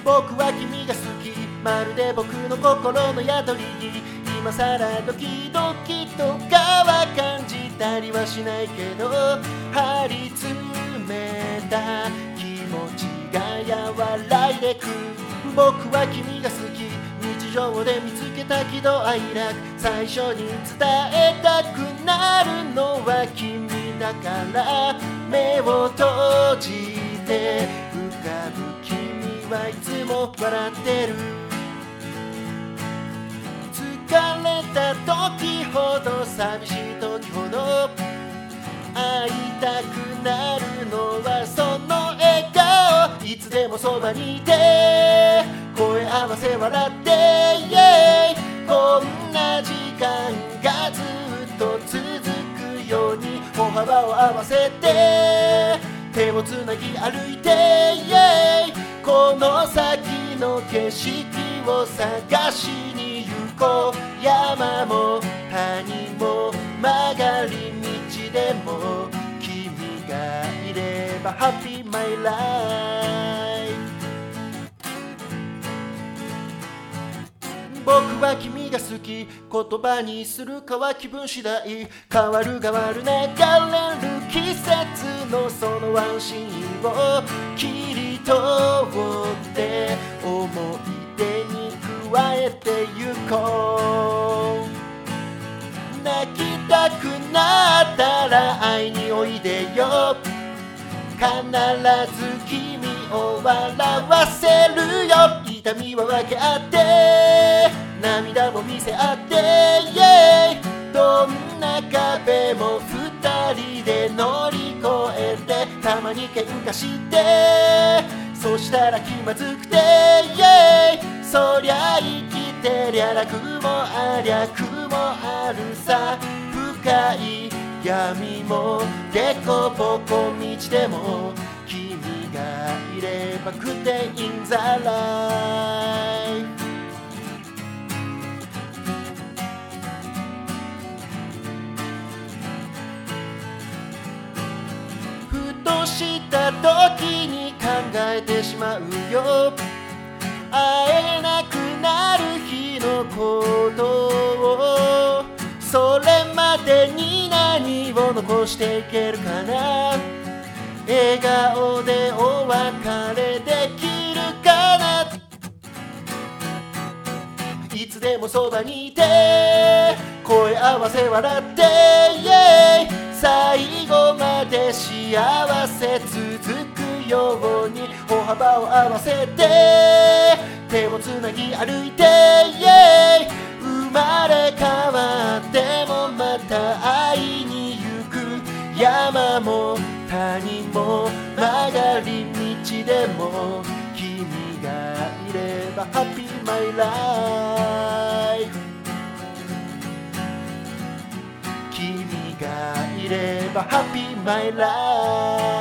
僕は君が好き、まるで僕の心の宿りに。今さらドキドキとかは感じたりはしないけど、張り詰めた気持ちが和らいでく。僕は君が好き、日常で見つけた喜怒哀楽、最初に伝えたくなるのは君だから。目を閉じて浮かぶ君はいつも笑ってる。疲れた時ほど寂しい時ほど会いたくなるのはその笑顔。いつでもそばにいて声合わせ笑って、こんな時間がずっと続くように歩幅を合わせて手をつなぎ歩いて、この先の景色を探しに行こう。山も谷も曲がり道でも君がいれば Happy My Life。 僕は君が好き、言葉にするかは気分次第。変わる変わる流れる季節のそのワンシーンを切り取って思い出に加えてゆこう。泣きたくなったら会いにおいでよ、必ず君を笑わせるよ。痛みは分け合って涙も見せ合って、どんな壁も二人で乗り越えて、たまに喧嘩してそしたら気まずくて、そりゃ生きてりゃ楽もありゃ苦もあるさ。深い闇もデコボコ道でも君がいればgood day in the life。 ふとした時に考えてしまうよ、会えなくなる日のことを。それまでに何を残していけるかな。笑顔でお別れできるかな。いつでもそばにいて声合わせ笑って、最後まで幸せ続くように歩幅を合わせて手をつなぎ歩いて、生まれ変わってもまた会いに行く。山も谷も曲がり道でも君がいれば Happy My Life。 君がいれば Happy My Life。